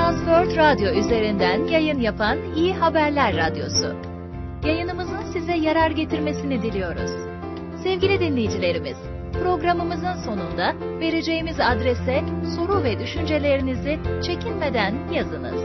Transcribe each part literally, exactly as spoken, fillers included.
Transworld Radyo üzerinden yayın yapan İyi Haberler Radyosu. Yayınımızın size yarar getirmesini diliyoruz. Sevgili dinleyicilerimiz, programımızın sonunda vereceğimiz adrese soru ve düşüncelerinizi çekinmeden yazınız.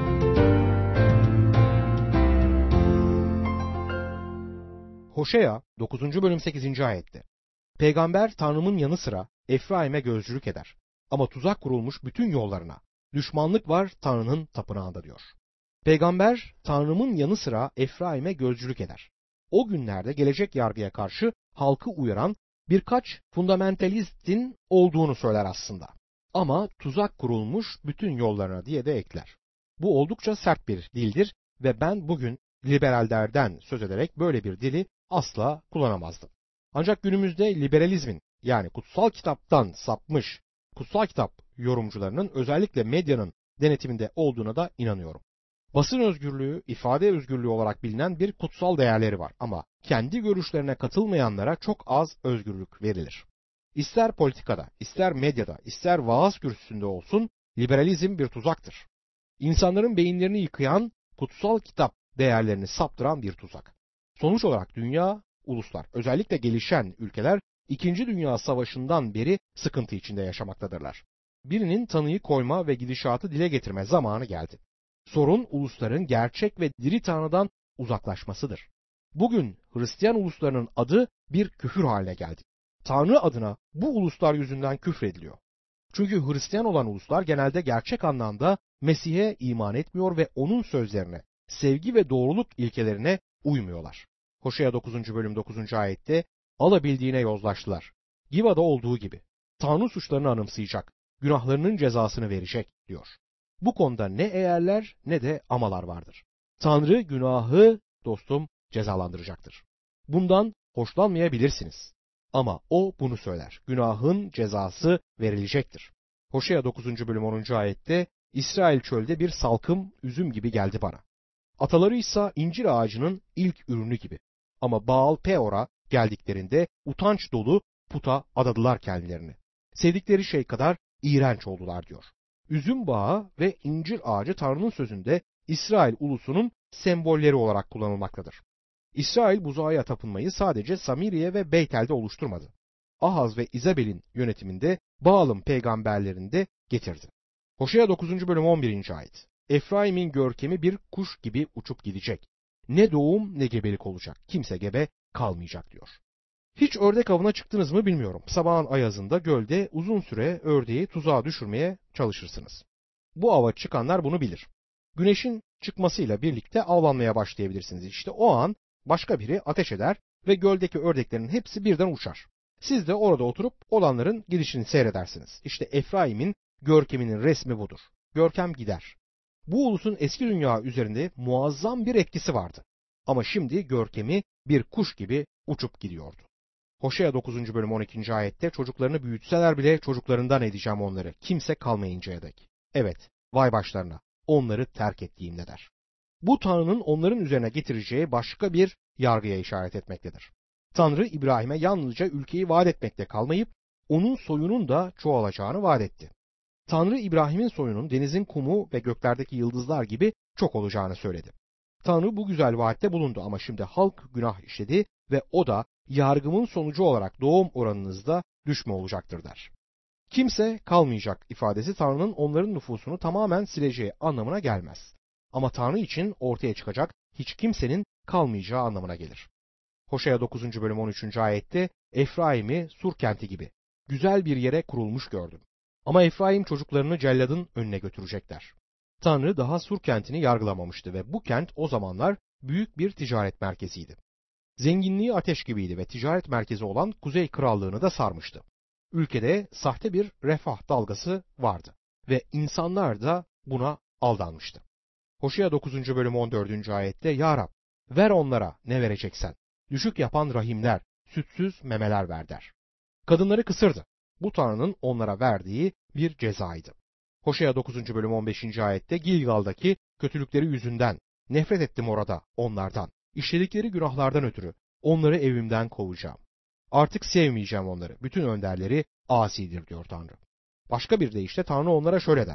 Hoşea dokuzuncu bölüm sekizinci ayette. Peygamber Tanrım'ın yanı sıra Efraim'e gözcülük eder. Ama tuzak kurulmuş bütün yollarına. Düşmanlık var Tanrı'nın tapınağında diyor. Peygamber Tanrım'ın yanı sıra Efraim'e gözcülük eder. O günlerde gelecek yargıya karşı halkı uyaran birkaç fundamentalistin olduğunu söyler aslında. Ama tuzak kurulmuş bütün yollarına diye de ekler. Bu oldukça sert bir dildir ve ben bugün liberallerden söz ederek böyle bir dili asla kullanamazdım. Ancak günümüzde liberalizmin yani kutsal kitaptan sapmış kutsal kitap yorumcularının özellikle medyanın denetiminde olduğuna da inanıyorum. Basın özgürlüğü, ifade özgürlüğü olarak bilinen bir kutsal değerleri var ama kendi görüşlerine katılmayanlara çok az özgürlük verilir. İster politikada, ister medyada, ister vaaz kürsüsünde olsun liberalizm bir tuzaktır. İnsanların beyinlerini yıkayan, kutsal kitap değerlerini saptıran bir tuzak. Sonuç olarak dünya, uluslar, özellikle gelişen ülkeler İkinci Dünya Savaşı'ndan beri sıkıntı içinde yaşamaktadırlar. Birinin tanıyı koyma ve gidişatı dile getirme zamanı geldi. Sorun ulusların gerçek ve diri Tanrı'dan uzaklaşmasıdır. Bugün Hristiyan uluslarının adı bir küfür haline geldi. Tanrı adına bu uluslar yüzünden küfrediliyor. Çünkü Hristiyan olan uluslar genelde gerçek anlamda Mesih'e iman etmiyor ve onun sözlerine, sevgi ve doğruluk ilkelerine uymuyorlar. Hoşea dokuzuncu bölüm dokuzuncu ayette alabildiğine yozlaştılar. Giva'da olduğu gibi. Tanrı suçlarını anımsayacak, günahlarının cezasını verecek diyor. Bu konuda ne eğerler ne de amalar vardır. Tanrı günahı dostum cezalandıracaktır. Bundan hoşlanmayabilirsiniz. Ama o bunu söyler. Günahın cezası verilecektir. Hoşea dokuzuncu bölüm onuncu ayette İsrail çölde bir salkım üzüm gibi geldi bana. Ataları ise incir ağacının ilk ürünü gibi. Ama Baal Peor'a geldiklerinde utanç dolu puta adadılar kendilerini. Sevdikleri şey kadar iğrenç oldular diyor. Üzüm bağı ve incir ağacı Tanrı'nın sözünde İsrail ulusunun sembolleri olarak kullanılmaktadır. İsrail buzağa tapınmayı sadece Samiriye ve Beytel'de oluşturmadı. Ahaz ve İzabel'in yönetiminde Baal'ın peygamberlerinde getirdi. Hoşea dokuzuncu bölüm on birinci ayet. Efraim'in görkemi bir kuş gibi uçup gidecek. Ne doğum ne gebelik olacak. Kimse gebe kalmayacak diyor. Hiç ördek avına çıktınız mı bilmiyorum. Sabahın ayazında gölde uzun süre ördeği tuzağa düşürmeye çalışırsınız. Bu ava çıkanlar bunu bilir. Güneşin çıkmasıyla birlikte avlanmaya başlayabilirsiniz. İşte o an başka biri ateş eder ve göldeki ördeklerin hepsi birden uçar. Siz de orada oturup olanların gidişini seyredersiniz. İşte Efraim'in görkeminin resmi budur. Görkem gider. Bu ulusun eski dünya üzerinde muazzam bir etkisi vardı. Ama şimdi görkemi bir kuş gibi uçup gidiyordu. Hoşea dokuzuncu bölüm on ikinci ayette çocuklarını büyütseler bile çocuklarından edeceğim onları, kimse kalmayıncaya dek. Evet, vay başlarına, onları terk ettiğimde der. Bu Tanrı'nın onların üzerine getireceği başka bir yargıya işaret etmektedir. Tanrı İbrahim'e yalnızca ülkeyi vaat etmekte kalmayıp, onun soyunun da çoğalacağını vaat etti. Tanrı İbrahim'in soyunun denizin kumu ve göklerdeki yıldızlar gibi çok olacağını söyledi. Tanrı bu güzel vaatte bulundu ama şimdi halk günah işledi ve o da yargımın sonucu olarak doğum oranınızda düşme olacaktır der. Kimse kalmayacak ifadesi Tanrı'nın onların nüfusunu tamamen sileceği anlamına gelmez. Ama Tanrı için ortaya çıkacak hiç kimsenin kalmayacağı anlamına gelir. Hoşea dokuzuncu bölüm on üçüncü ayette Efraim'i Sur kenti gibi güzel bir yere kurulmuş gördüm. Ama Efraim çocuklarını celladın önüne götürecekler. Tanrı daha Sur kentini yargılamamıştı ve bu kent o zamanlar büyük bir ticaret merkeziydi. Zenginliği ateş gibiydi ve ticaret merkezi olan Kuzey Krallığını da sarmıştı. Ülkede sahte bir refah dalgası vardı ve insanlar da buna aldanmıştı. Hoşea dokuzuncu bölüm on dördüncü ayette Ya Rab, ver onlara ne vereceksen. Düşük yapan rahimler, sütsüz memeler ver der. Kadınları kısırdı. Bu Tanrı'nın onlara verdiği bir cezaydı. Hoşea dokuzuncu bölüm on beşinci ayette Gilgal'daki kötülükleri yüzünden nefret ettim orada onlardan. İşledikleri günahlardan ötürü onları evimden kovacağım. Artık sevmeyeceğim onları. Bütün önderleri asidir diyor Tanrı. Başka bir deyişle Tanrı onlara şöyle der.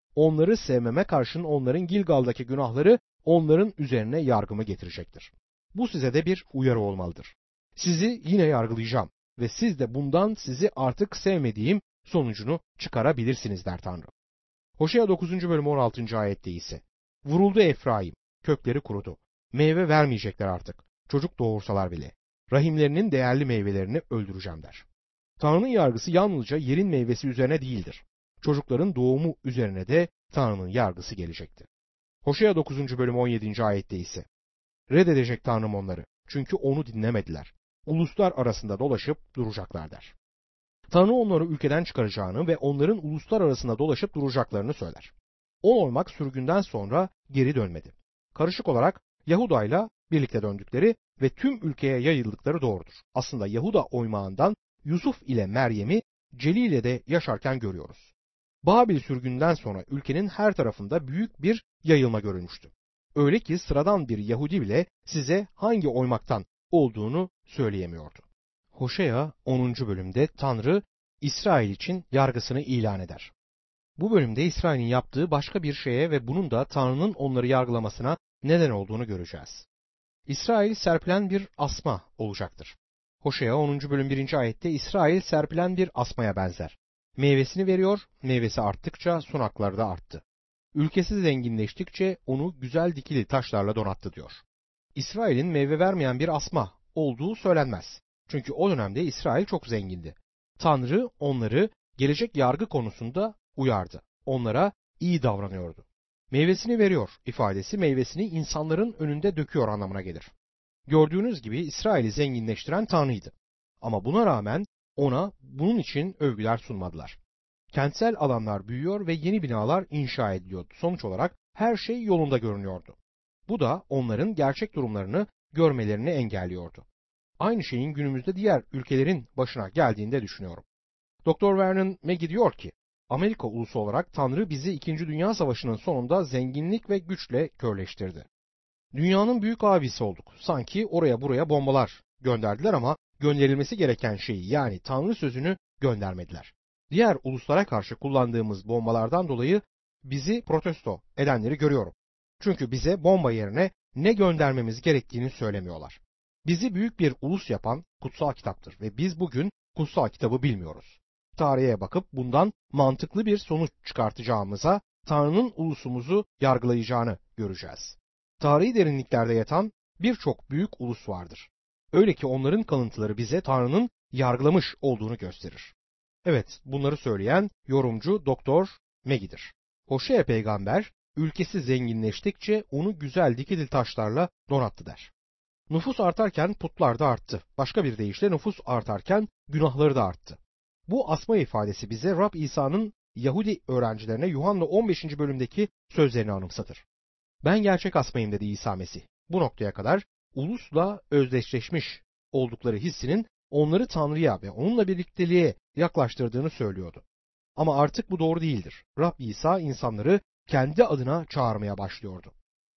onları sevmeme karşın onların Gilgal'daki günahları onların üzerine yargımı getirecektir. Bu size de bir uyarı olmalıdır. Sizi yine yargılayacağım ve siz de bundan sizi artık sevmediğim sonucunu çıkarabilirsiniz der Tanrı. Hoşea dokuzuncu bölüm on altıncı ayette ise vuruldu Efraim, kökleri kurudu. Meyve vermeyecekler artık, çocuk doğursalar bile. Rahimlerinin değerli meyvelerini öldüreceğim der. Tanrı'nın yargısı yalnızca yerin meyvesi üzerine değildir. Çocukların doğumu üzerine de Tanrı'nın yargısı gelecektir. Hoşea dokuzuncu bölüm on yedinci ayette ise reddedecek Tanrım onları, çünkü onu dinlemediler. Uluslar arasında dolaşıp duracaklar der. Tanrı onları ülkeden çıkaracağını ve onların uluslar arasında dolaşıp duracaklarını söyler. On olmak sürgünden sonra geri dönmedi. Karışık olarak Yahuda'yla birlikte döndükleri ve tüm ülkeye yayıldıkları doğrudur. Aslında Yahuda oymağından Yusuf ile Meryem'i Celil'e de yaşarken görüyoruz. Babil sürgünden sonra ülkenin her tarafında büyük bir yayılma görülmüştü. Öyle ki sıradan bir Yahudi bile size hangi oymaktan olduğunu söyleyemiyordu. Hoşea onuncu bölümde Tanrı İsrail için yargısını ilan eder. Bu bölümde İsrail'in yaptığı başka bir şeye ve bunun da Tanrı'nın onları yargılamasına neden olduğunu göreceğiz. İsrail serpilen bir asma olacaktır. Hoşea onuncu bölüm birinci ayette İsrail serpilen bir asmaya benzer. Meyvesini veriyor, meyvesi arttıkça sunakları da arttı. Ülkesi zenginleştikçe onu güzel dikili taşlarla donattı diyor. İsrail'in meyve vermeyen bir asma olduğu söylenmez. Çünkü o dönemde İsrail çok zengindi. Tanrı onları gelecek yargı konusunda uyardı. Onlara iyi davranıyordu. Meyvesini veriyor ifadesi meyvesini insanların önünde döküyor anlamına gelir. Gördüğünüz gibi İsrail'i zenginleştiren Tanrı'ydı. Ama buna rağmen ona bunun için övgüler sunmadılar. Kentsel alanlar büyüyor ve yeni binalar inşa ediliyordu. Sonuç olarak her şey yolunda görünüyordu. Bu da onların gerçek durumlarını görmelerini engelliyordu. Aynı şeyin günümüzde diğer ülkelerin başına geldiğini düşünüyorum. Doktor Vernon McGee diyor ki, Amerika ulusu olarak Tanrı bizi İkinci Dünya Savaşı'nın sonunda zenginlik ve güçle körleştirdi. Dünyanın büyük abisi olduk. Sanki oraya buraya bombalar gönderdiler ama gönderilmesi gereken şeyi yani Tanrı sözünü göndermediler. Diğer uluslara karşı kullandığımız bombalardan dolayı bizi protesto edenleri görüyorum. Çünkü bize bomba yerine ne göndermemiz gerektiğini söylemiyorlar. Bizi büyük bir ulus yapan kutsal kitaptır ve biz bugün kutsal kitabı bilmiyoruz. Tarihe bakıp bundan mantıklı bir sonuç çıkartacağımıza Tanrı'nın ulusumuzu yargılayacağını göreceğiz. Tarihi derinliklerde yatan birçok büyük ulus vardır. Öyle ki onların kalıntıları bize Tanrı'nın yargılamış olduğunu gösterir. Evet, bunları söyleyen yorumcu Doktor McGee'dir. Hoşea peygamber, ülkesi zenginleştikçe onu güzel dikili taşlarla donattı der. Nüfus artarken putlar da arttı. Başka bir deyişle nüfus artarken günahları da arttı. Bu asma ifadesi bize Rab İsa'nın Yahudi öğrencilerine Yuhanna on beşinci bölümdeki sözlerini anımsatır. Ben gerçek asmayım dedi İsa Mesih. Bu noktaya kadar ulusla özdeşleşmiş oldukları hissinin onları Tanrı'ya ve onunla birlikteliğe yaklaştırdığını söylüyordu. Ama artık bu doğru değildir. Rab İsa insanları kendi adına çağırmaya başlıyordu.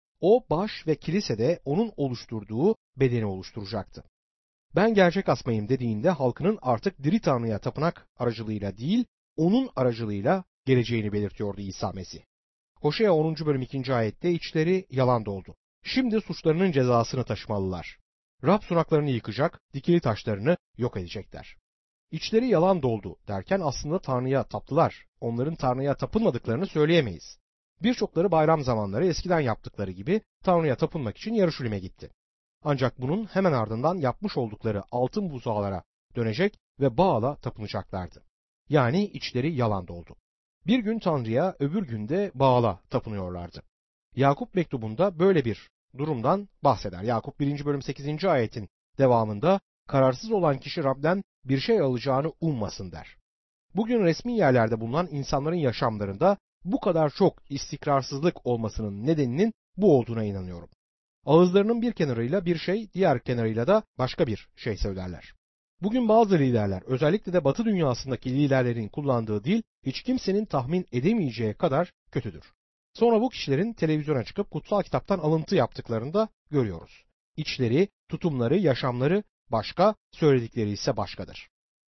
O baş ve kilisede onun oluşturduğu bedeni oluşturacaktı. Ben gerçek asmayım dediğinde halkının artık diri Tanrı'ya tapınak aracılığıyla değil, onun aracılığıyla geleceğini belirtiyordu İsa Mesih. Hoşea onuncu bölüm ikinci ayette içleri yalan doldu. Şimdi suçlarının cezasını taşımalılar. Rab sunaklarını yıkacak, dikili taşlarını yok edecekler. İçleri yalan doldu derken aslında Tanrı'ya taptılar. Onların Tanrı'ya tapınmadıklarını söyleyemeyiz. Birçokları bayram zamanları eskiden yaptıkları gibi Tanrı'ya tapınmak için Yaruşilim'e gitti. Ancak bunun hemen ardından yapmış oldukları altın buzağlara dönecek ve Baal'a tapınacaklardı. Yani içleri yalan doldu. Bir gün Tanrı'ya, öbür günde Baal'a tapınıyorlardı. Yakup mektubunda böyle bir durumdan bahseder. Yakup birinci bölüm sekizinci ayetin devamında kararsız olan kişi Rab'den bir şey alacağını ummasın der. Bugün resmi yerlerde bulunan insanların yaşamlarında bu kadar çok istikrarsızlık olmasının nedeninin bu olduğuna inanıyorum. Ağızlarının bir kenarıyla bir şey, diğer kenarıyla da başka bir şey söylerler. Bugün bazı liderler, özellikle de Batı dünyasındaki liderlerin kullandığı dil hiç kimsenin tahmin edemeyeceği kadar kötüdür. Sonra bu kişilerin televizyona çıkıp kutsal kitaptan alıntı yaptıklarını da görüyoruz. İçleri, tutumları, yaşamları başka, söyledikleri ise başkadır.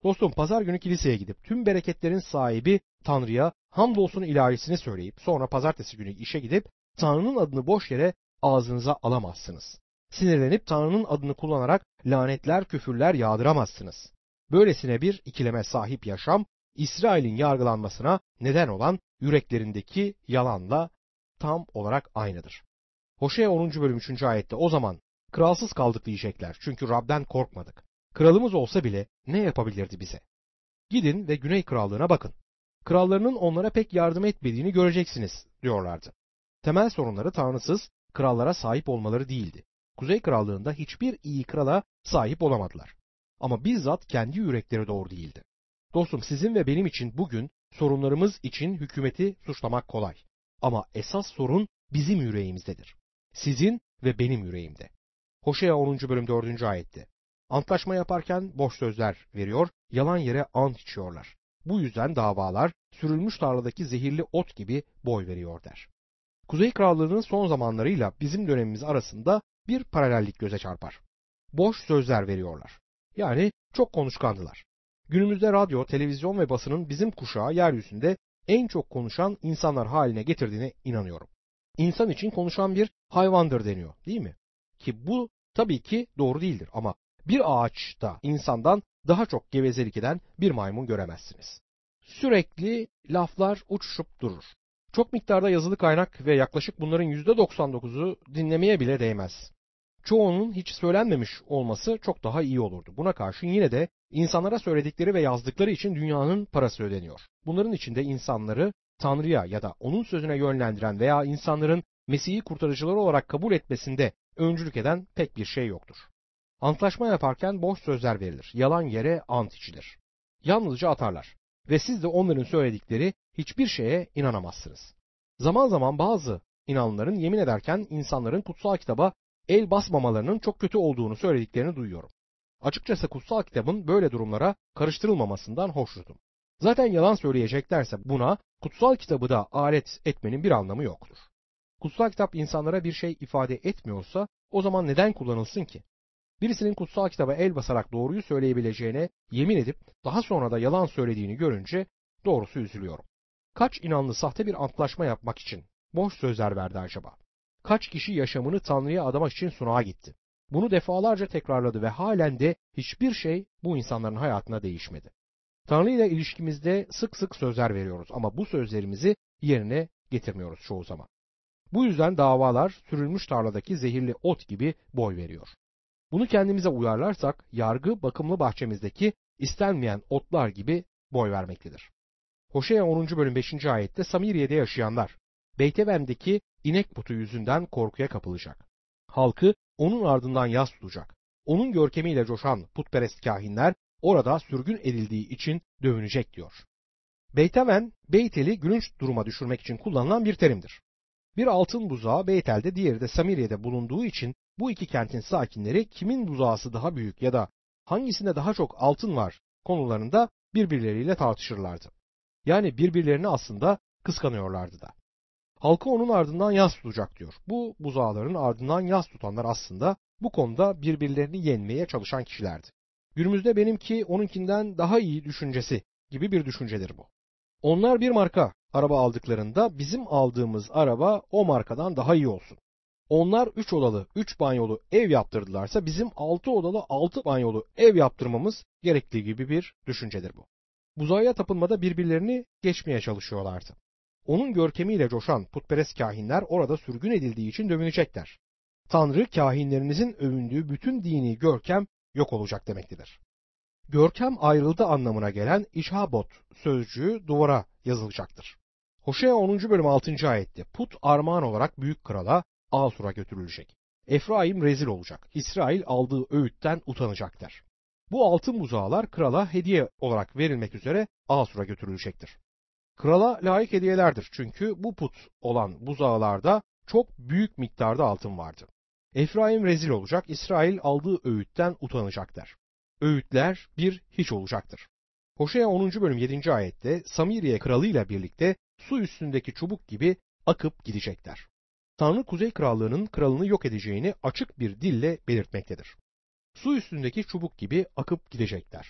Dostum, pazar günü kiliseye gidip tüm bereketlerin sahibi Tanrı'ya hamdolsun ilahisini söyleyip sonra pazartesi günü işe gidip Tanrı'nın adını boş yere ağzınıza alamazsınız. Sinirlenip Tanrı'nın adını kullanarak lanetler, küfürler yağdıramazsınız. Böylesine bir ikileme sahip yaşam, İsrail'in yargılanmasına neden olan yüreklerindeki yalanla tam olarak aynıdır. Hoşea onuncu bölüm üçüncü ayette o zaman kralsız kaldık diyecekler çünkü Rab'den korkmadık. Kralımız olsa bile ne yapabilirdi bize? Gidin ve Güney Krallığına bakın. Krallarının onlara pek yardım etmediğini göreceksiniz diyorlardı. Temel sorunları tanrısız krallara sahip olmaları değildi. Kuzey Krallığında hiçbir iyi krala sahip olamadılar. Ama bizzat kendi yürekleri doğru değildi. Dostum, sizin ve benim için bugün sorunlarımız için hükümeti suçlamak kolay. Ama esas sorun bizim yüreğimizdedir. Sizin ve benim yüreğimde. Hoşea onuncu bölüm dördüncü ayette. Antlaşma yaparken boş sözler veriyor, yalan yere ant içiyorlar. Bu yüzden davalar sürülmüş tarladaki zehirli ot gibi boy veriyor der. Kuzey Krallığı'nın son zamanlarıyla bizim dönemimiz arasında bir paralellik göze çarpar. Boş sözler veriyorlar. Yani çok konuşkandılar. Günümüzde radyo, televizyon ve basının bizim kuşağı yeryüzünde en çok konuşan insanlar haline getirdiğine inanıyorum. İnsan için konuşan bir hayvandır deniyor, değil mi? Ki bu tabii ki doğru değildir ama bir ağaçta insandan daha çok gevezelik eden bir maymun göremezsiniz. Sürekli laflar uçuşup durur. Çok miktarda yazılı kaynak ve yaklaşık bunların yüzde doksan dokuzu dinlemeye bile değmez. Çoğunun hiç söylenmemiş olması çok daha iyi olurdu. Buna karşın yine de insanlara söyledikleri ve yazdıkları için dünyanın parası ödeniyor. Bunların içinde insanları Tanrı'ya ya da onun sözüne yönlendiren veya insanların Mesih'i kurtarıcıları olarak kabul etmesinde öncülük eden pek bir şey yoktur. Antlaşma yaparken boş sözler verilir. Yalan yere ant içilir. Yalnızca atarlar. Ve siz de onların söyledikleri hiçbir şeye inanamazsınız. Zaman zaman bazı inananların yemin ederken insanların kutsal kitaba el basmamalarının çok kötü olduğunu söylediklerini duyuyorum. Açıkçası kutsal kitabın böyle durumlara karıştırılmamasından hoşnutum. Zaten yalan söyleyeceklerse buna kutsal kitabı da alet etmenin bir anlamı yoktur. Kutsal kitap insanlara bir şey ifade etmiyorsa o zaman neden kullanılsın ki? Birisinin kutsal kitaba el basarak doğruyu söyleyebileceğine yemin edip daha sonra da yalan söylediğini görünce doğrusu üzülüyorum. Kaç inanlı sahte bir antlaşma yapmak için boş sözler verdi acaba? Kaç kişi yaşamını Tanrı'ya adamak için sunağa gitti? Bunu defalarca tekrarladı ve halen de hiçbir şey bu insanların hayatına değişmedi. Tanrı ile ilişkimizde sık sık sözler veriyoruz ama bu sözlerimizi yerine getirmiyoruz çoğu zaman. Bu yüzden davalar sürülmüş tarladaki zehirli ot gibi boy veriyor. Bunu kendimize uyarlarsak yargı bakımlı bahçemizdeki istenmeyen otlar gibi boy vermektedir. Hoşea onuncu bölüm beşinci ayette Samiriye'de yaşayanlar Beytevem'deki inek putu yüzünden korkuya kapılacak. Halkı onun ardından yas tutacak. Onun görkemiyle coşan putperest kahinler orada sürgün edildiği için dövünecek diyor. Beyteven, Beytel'i gülünç duruma düşürmek için kullanılan bir terimdir. Bir altın buzağı Beytel'de, diğeri de Samiriye'de bulunduğu için bu iki kentin sakinleri kimin buzağısı daha büyük ya da hangisinde daha çok altın var konularında birbirleriyle tartışırlardı. Yani birbirlerini aslında kıskanıyorlardı da. Halkı onun ardından yas tutacak diyor. Bu buzağların ardından yas tutanlar aslında bu konuda birbirlerini yenmeye çalışan kişilerdi. Günümüzde benimki onunkinden daha iyi düşüncesi gibi bir düşüncedir bu. Onlar bir marka araba aldıklarında bizim aldığımız araba o markadan daha iyi olsun. Onlar üç odalı, üç banyolu ev yaptırdılarsa bizim altı odalı, altı banyolu ev yaptırmamız gerektiği gibi bir düşüncedir bu. Buzağıya tapınmada birbirlerini geçmeye çalışıyorlardı. Onun görkemiyle coşan putperest kahinler orada sürgün edildiği için dövünecekler. Tanrı kahinlerinizin övündüğü bütün dini görkem yok olacak demektedir. Görkem ayrıldı anlamına gelen İşhabot sözcüğü duvara yazılacaktır. Hoşea onuncu bölüm altıncı ayette put armağan olarak büyük krala Asur'a götürülecek. Efraim rezil olacak. İsrail aldığı öğütten utanacak der. Bu altın buzağlar krala hediye olarak verilmek üzere Asur'a götürülecektir. Krala layık hediyelerdir çünkü bu put olan buzağlarda çok büyük miktarda altın vardı. Efraim rezil olacak, İsrail aldığı öğütten utanacak der. Öğütler bir hiç olacaktır. Hoşea onuncu bölüm yedinci ayette Samiriye kralıyla birlikte su üstündeki çubuk gibi akıp gidecekler. Tanrı Kuzey Krallığı'nın kralını yok edeceğini açık bir dille belirtmektedir. Su üstündeki çubuk gibi akıp gidecekler.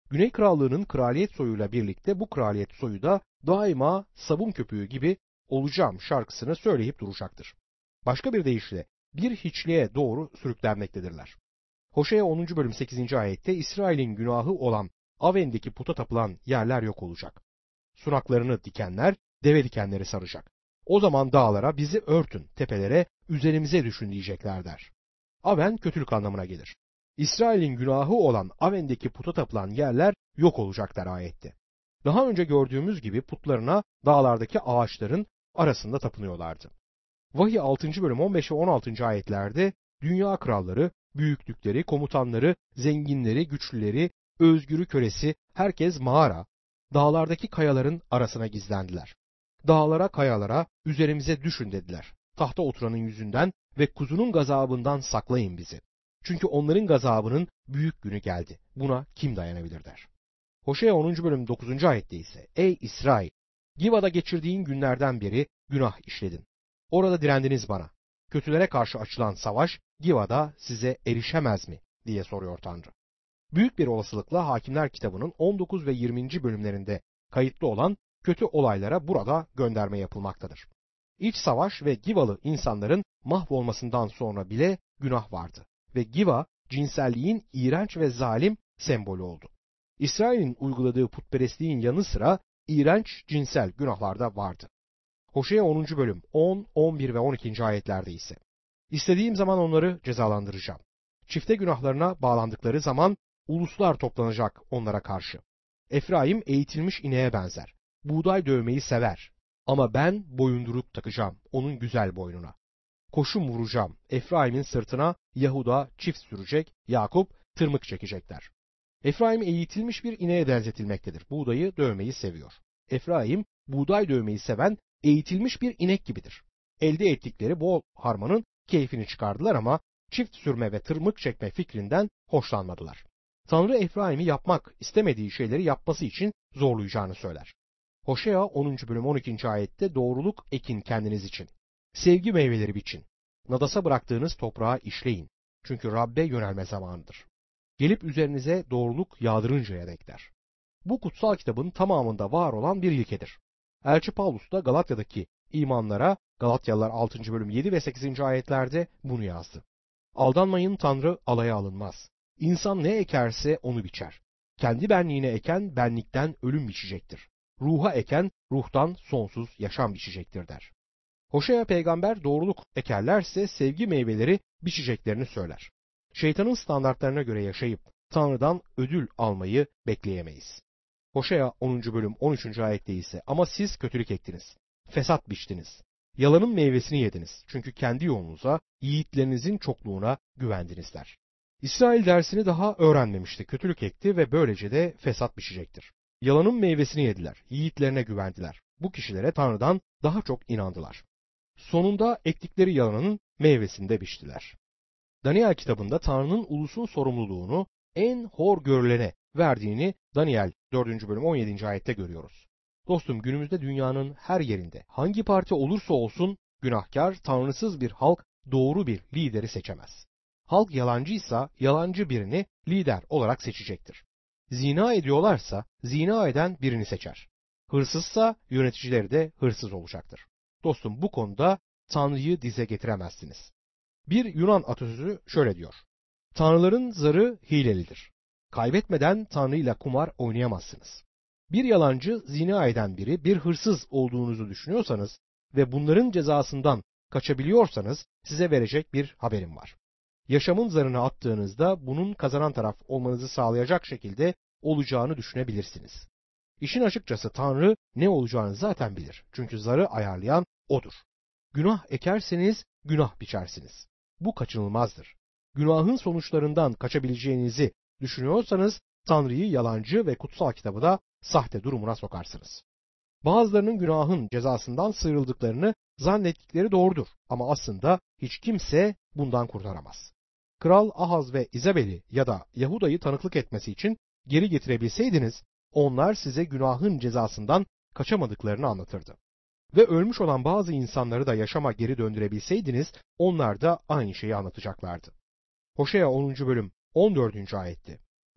Güney Krallığı'nın kraliyet soyuyla birlikte bu kraliyet soyu da daima sabun köpüğü gibi olacağım şarkısını söyleyip duracaktır. Başka bir deyişle bir hiçliğe doğru sürüklenmektedirler. Hoşea onuncu bölüm sekizinci ayette İsrail'in günahı olan Aven'deki puta tapılan yerler yok olacak. Sunaklarını dikenler, deve dikenleri saracak. O zaman dağlara bizi örtün, tepelere üzerimize düşün diyecekler der. Aven kötülük anlamına gelir. İsrail'in günahı olan Aven'deki puta tapılan yerler yok olacak der ayette. Daha önce gördüğümüz gibi putlarına dağlardaki ağaçların arasında tapınıyorlardı. Vahiy altıncı bölüm on beş ve on altıncı ayetlerde dünya kralları, büyüklükleri, komutanları, zenginleri, güçlüleri, özgürü, kölesi, herkes mağara, dağlardaki kayaların arasına gizlendiler. Dağlara, kayalara, üzerimize düşün dediler. Tahta oturanın yüzünden ve kuzunun gazabından saklayın bizi. Çünkü onların gazabının büyük günü geldi. Buna kim dayanabilir der. Hoşea onuncu bölüm dokuzuncu ayette ise ey İsrail, Giva'da geçirdiğin günlerden beri günah işledin. Orada direndiniz bana. Kötülere karşı açılan savaş Giva'da size erişemez mi diye soruyor Tanrı. Büyük bir olasılıkla Hakimler kitabının on dokuz ve yirminci bölümlerinde kayıtlı olan kötü olaylara burada gönderme yapılmaktadır. İç savaş ve Givalı insanların mahvolmasından sonra bile günah vardı ve Giva cinselliğin iğrenç ve zalim sembolü oldu. İsrail'in uyguladığı putperestliğin yanı sıra iğrenç cinsel günahlar da vardı. Hoşea onuncu bölüm on, on bir ve on ikinci ayetlerde ise İstediğim zaman onları cezalandıracağım. Çifte günahlarına bağlandıkları zaman uluslar toplanacak onlara karşı. Efraim eğitilmiş ineğe benzer. Buğday dövmeyi sever. Ama ben boyunduruk takacağım onun güzel boynuna. Koşum vuracağım. Efraim'in sırtına Yahuda çift sürecek, Yakup tırmık çekecekler. Efraim eğitilmiş bir ineğe benzetilmektedir. Buğdayı dövmeyi seviyor. Efraim buğday dövmeyi seven eğitilmiş bir inek gibidir. Elde ettikleri bol harmanın keyfini çıkardılar ama çift sürme ve tırmık çekme fikrinden hoşlanmadılar. Tanrı Efraim'i yapmak istemediği şeyleri yapması için zorlayacağını söyler. Hoşea onuncu bölüm on ikinci ayette doğruluk ekin kendiniz için. Sevgi meyveleri biçin. Nadasa bıraktığınız toprağa işleyin. Çünkü Rabbe yönelme zamanıdır. Gelip üzerinize doğruluk yağdırıncaya dek der. Bu kutsal kitabın tamamında var olan bir ilkedir. Elçi Pavlus da Galatya'daki imanlara Galatyalılar altıncı bölüm yedi ve sekizinci ayetlerde bunu yazdı. Aldanmayın, Tanrı alaya alınmaz. İnsan ne ekerse onu biçer. Kendi benliğine eken benlikten ölüm biçecektir. Ruha eken ruhtan sonsuz yaşam biçecektir der. Hoşea peygamber doğruluk ekerlerse sevgi meyveleri biçeceklerini söyler. Şeytanın standartlarına göre yaşayıp Tanrı'dan ödül almayı bekleyemeyiz. Hoşea onuncu bölüm on üçüncü ayette ise ama siz kötülük ettiniz, fesat biçtiniz, yalanın meyvesini yediniz çünkü kendi yolunuza, yiğitlerinizin çokluğuna güvendiniz der. İsrail dersini daha öğrenmemişti, kötülük etti ve böylece de fesat biçecektir. Yalanın meyvesini yediler, yiğitlerine güvendiler. Bu kişilere Tanrı'dan daha çok inandılar. Sonunda ektikleri yalanın meyvesini de biçtiler. Daniel kitabında Tanrı'nın ulusun sorumluluğunu en hor görülene verdiğini Daniel dördüncü bölüm on yedinci ayette görüyoruz. Dostum, günümüzde dünyanın her yerinde hangi parti olursa olsun günahkar, tanrısız bir halk doğru bir lideri seçemez. Halk yalancıysa yalancı birini lider olarak seçecektir. Zina ediyorlarsa zina eden birini seçer. Hırsızsa yöneticileri de hırsız olacaktır. Dostum, bu konuda Tanrı'yı dize getiremezsiniz. Bir Yunan atasözü şöyle diyor. Tanrıların zarı hilelidir. Kaybetmeden Tanrı'yla kumar oynayamazsınız. Bir yalancı, zina eden biri, bir hırsız olduğunuzu düşünüyorsanız ve bunların cezasından kaçabiliyorsanız size verecek bir haberim var. Yaşamın zarını attığınızda bunun kazanan taraf olmanızı sağlayacak şekilde olacağını düşünebilirsiniz. İşin açıkçası Tanrı ne olacağını zaten bilir. Çünkü zarı ayarlayan O'dur. Günah ekerseniz günah biçersiniz. Bu kaçınılmazdır. Günahın sonuçlarından kaçabileceğinizi düşünüyorsanız Tanrı'yı yalancı ve kutsal kitabı da sahte durumuna sokarsınız. Bazılarının günahın cezasından sıyrıldıklarını zannettikleri doğrudur ama aslında hiç kimse bundan kurtaramaz. Kral Ahaz ve İzabel'i ya da Yahuda'yı tanıklık etmesi için geri getirebilseydiniz, onlar size günahın cezasından kaçamadıklarını anlatırdı. Ve ölmüş olan bazı insanları da yaşama geri döndürebilseydiniz, onlar da aynı şeyi anlatacaklardı. Hoşea onuncu bölüm on dördüncü ayetti.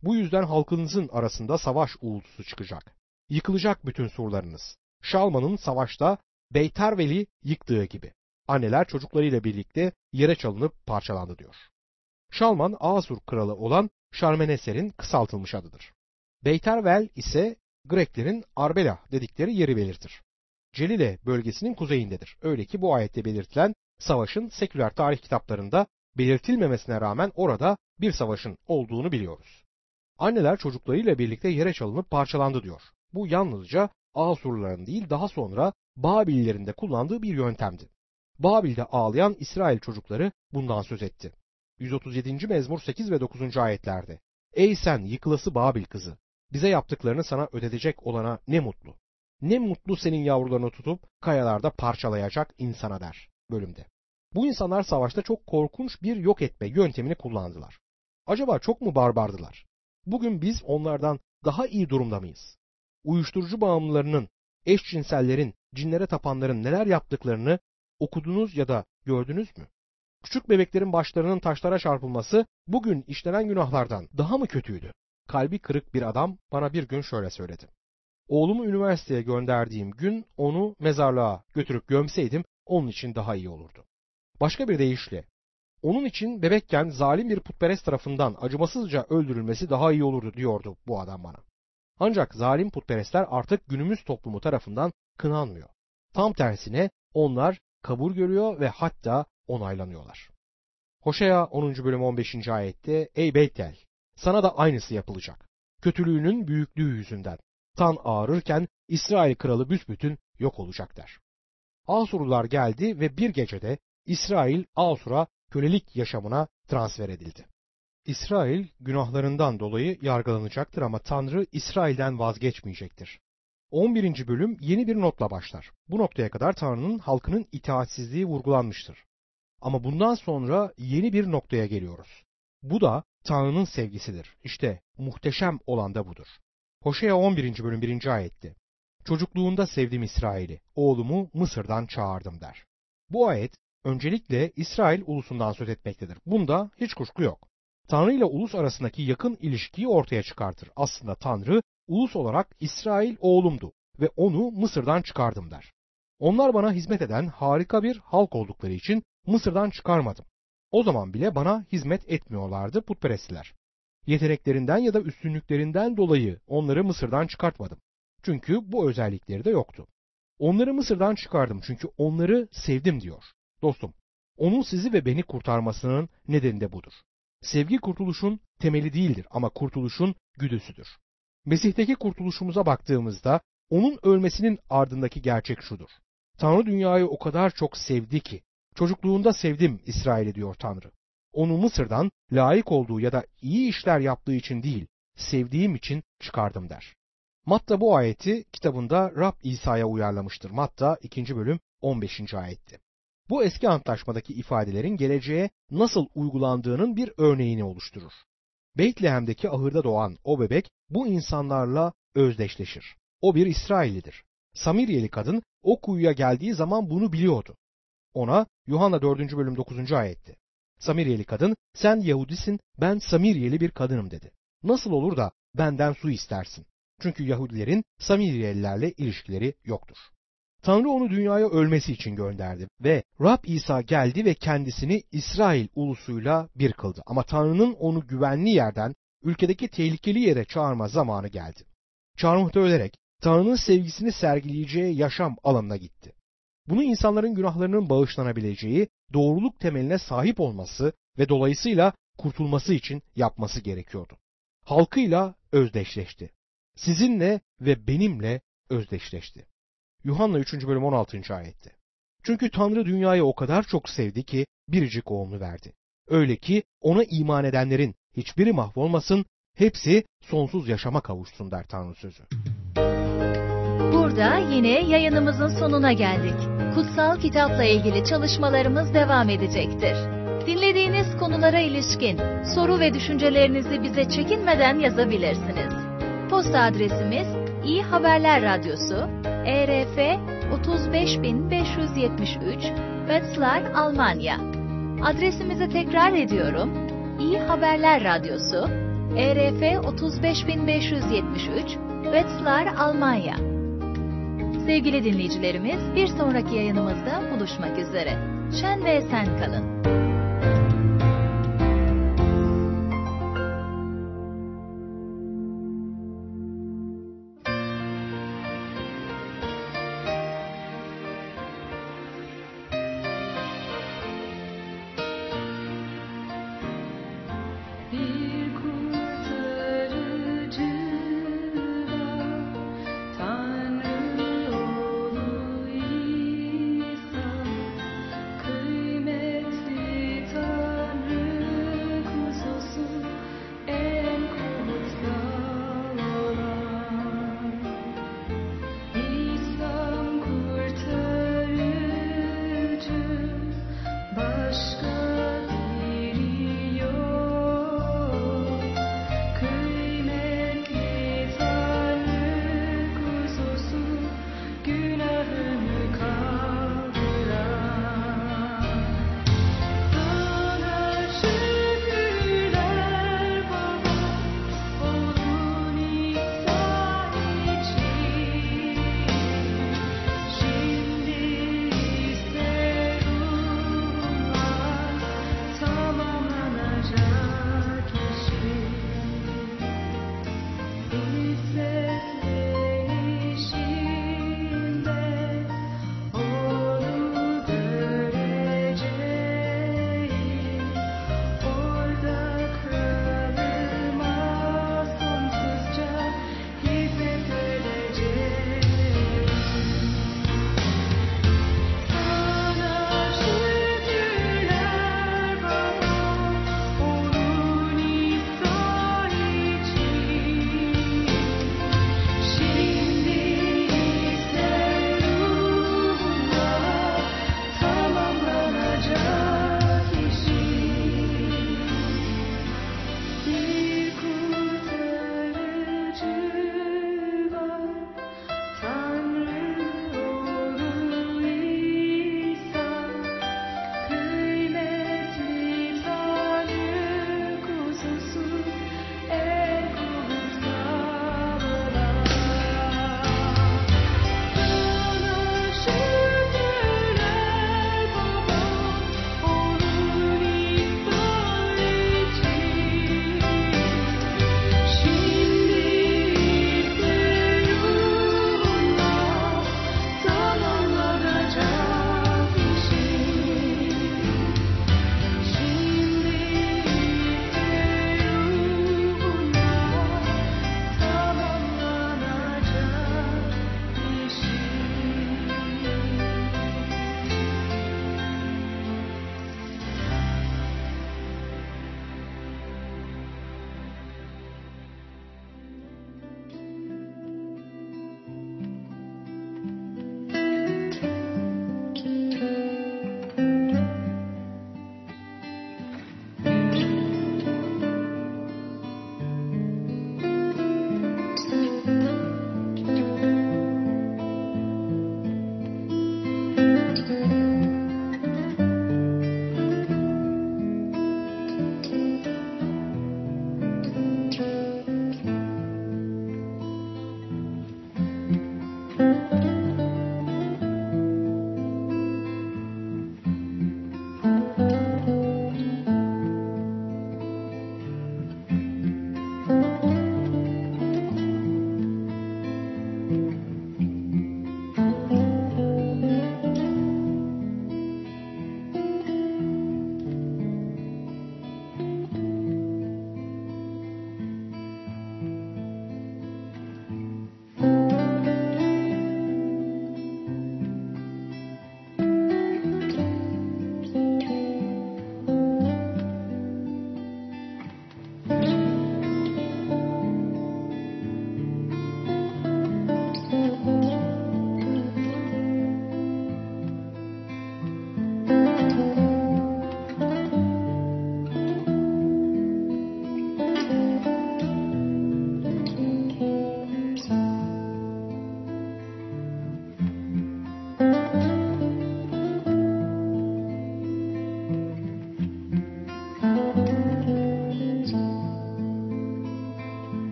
Bu yüzden halkınızın arasında savaş uğultusu çıkacak. Yıkılacak bütün surlarınız. Şalman'ın savaşta Beytervel'i yıktığı gibi. Anneler çocuklarıyla birlikte yere çalınıp parçalandı diyor. Şalman, Asur kralı olan Şarmeneser'in kısaltılmış adıdır. Beytervel ise Greklerin Arbela dedikleri yeri belirtir. Celile bölgesinin kuzeyindedir. Öyle ki bu ayette belirtilen savaşın seküler tarih kitaplarında belirtilmemesine rağmen orada bir savaşın olduğunu biliyoruz. Anneler çocuklarıyla birlikte yere çalınıp parçalandı diyor. Bu yalnızca Asurluların değil, daha sonra Babillerin de kullandığı bir yöntemdi. Babil'de ağlayan İsrail çocukları bundan söz etti. yüz otuz yedinci mezmur sekiz ve dokuzuncu ayetlerde: Ey sen yıkılası Babil kızı! Bize yaptıklarını sana ödetecek olana ne mutlu. Ne mutlu senin yavrularını tutup kayalarda parçalayacak insana der bölümde. Bu insanlar savaşta çok korkunç bir yok etme yöntemini kullandılar. Acaba çok mu barbardılar? Bugün biz onlardan daha iyi durumda mıyız? Uyuşturucu bağımlılarının, eşcinsellerin, cinlere tapanların neler yaptıklarını okudunuz ya da gördünüz mü? Küçük bebeklerin başlarının taşlara çarpılması bugün işlenen günahlardan daha mı kötüydü? Kalbi kırık bir adam bana bir gün şöyle söyledi. Oğlumu üniversiteye gönderdiğim gün onu mezarlığa götürüp gömseydim onun için daha iyi olurdu. Başka bir deyişle, onun için bebekken zalim bir putperest tarafından acımasızca öldürülmesi daha iyi olurdu diyordu bu adam bana. Ancak zalim putperestler artık günümüz toplumu tarafından kınanmıyor. Tam tersine onlar kabul görüyor ve hatta onaylanıyorlar. Hoşea onuncu bölüm on beşinci ayette: Ey Beytel! Sana da aynısı yapılacak. Kötülüğünün büyüklüğü yüzünden. Tan ağrırken İsrail kralı büsbütün yok olacak der. Asurlular geldi ve bir gecede İsrail Asur'a kölelik yaşamına transfer edildi. İsrail günahlarından dolayı yargılanacaktır ama Tanrı İsrail'den vazgeçmeyecektir. on birinci bölüm yeni bir notla başlar. Bu noktaya kadar Tanrı'nın halkının itaatsizliği vurgulanmıştır. Ama bundan sonra yeni bir noktaya geliyoruz. Bu da Tanrı'nın sevgisidir. İşte muhteşem olan da budur. Hoşea on birinci bölüm birinci ayette: Çocukluğunda sevdim İsrail'i, oğlumu Mısır'dan çağırdım der. Bu ayet öncelikle İsrail ulusundan söz etmektedir. Bunda hiç kuşku yok. Tanrı ile ulus arasındaki yakın ilişkiyi ortaya çıkartır. Aslında Tanrı ulus olarak İsrail oğlumdu ve onu Mısır'dan çıkardım der. Onlar bana hizmet eden harika bir halk oldukları için Mısır'dan çıkarmadım. O zaman bile bana hizmet etmiyorlardı putperestler. Yeteneklerinden ya da üstünlüklerinden dolayı onları Mısır'dan çıkartmadım. Çünkü bu özellikleri de yoktu. Onları Mısır'dan çıkardım çünkü onları sevdim diyor. Dostum, onun sizi ve beni kurtarmasının nedeni de budur. Sevgi kurtuluşun temeli değildir ama kurtuluşun güdüsüdür. Mesih'teki kurtuluşumuza baktığımızda onun ölmesinin ardındaki gerçek şudur. Tanrı dünyayı o kadar çok sevdi ki, çocukluğunda sevdim İsrail'i diyor Tanrı. Onu Mısır'dan layık olduğu ya da iyi işler yaptığı için değil, sevdiğim için çıkardım der. Matta bu ayeti kitabında Rab İsa'ya uyarlamıştır. Matta ikinci bölüm on beşinci ayetti. Bu eski antlaşmadaki ifadelerin geleceğe nasıl uygulandığının bir örneğini oluşturur. Beytlehem'deki ahırda doğan o bebek bu insanlarla özdeşleşir. O bir İsraillidir. Samiryeli kadın o kuyuya geldiği zaman bunu biliyordu. Ona Yuhanna dördüncü bölüm dokuzuncu ayetti. Samiryeli kadın, sen Yahudisin, ben Samiryeli bir kadınım dedi. Nasıl olur da benden su istersin? Çünkü Yahudilerin Samiryelilerle ilişkileri yoktur. Tanrı onu dünyaya ölmesi için gönderdi ve Rab İsa geldi ve kendisini İsrail ulusuyla bir kıldı. Ama Tanrı'nın onu güvenli yerden ülkedeki tehlikeli yere çağırma zamanı geldi. Çarmıhta ölerek Tanrı'nın sevgisini sergileyeceği yaşam alanına gitti. Bunu insanların günahlarının bağışlanabileceği doğruluk temeline sahip olması ve dolayısıyla kurtulması için yapması gerekiyordu. Halkıyla özdeşleşti. Sizinle ve benimle özdeşleşti. Yuhanna üçüncü bölüm on altıncı ayette. Çünkü Tanrı dünyayı o kadar çok sevdi ki biricik oğlunu verdi. Öyle ki ona iman edenlerin hiçbiri mahvolmasın, hepsi sonsuz yaşama kavuşsun der Tanrı sözü. Burada yine yayınımızın sonuna geldik. Kutsal kitapla ilgili çalışmalarımız devam edecektir. Dinlediğiniz konulara ilişkin soru ve düşüncelerinizi bize çekinmeden yazabilirsiniz. Posta adresimiz İyi Haberler Radyosu, E R F otuz beş bin beş yüz yetmiş üç, Wetzlar, Almanya. Adresimizi tekrar ediyorum. İyi Haberler Radyosu, E R F otuz beş bin beş yüz yetmiş üç, Wetzlar, Almanya. Sevgili dinleyicilerimiz, bir sonraki yayınımızda buluşmak üzere. Şen ve esen kalın.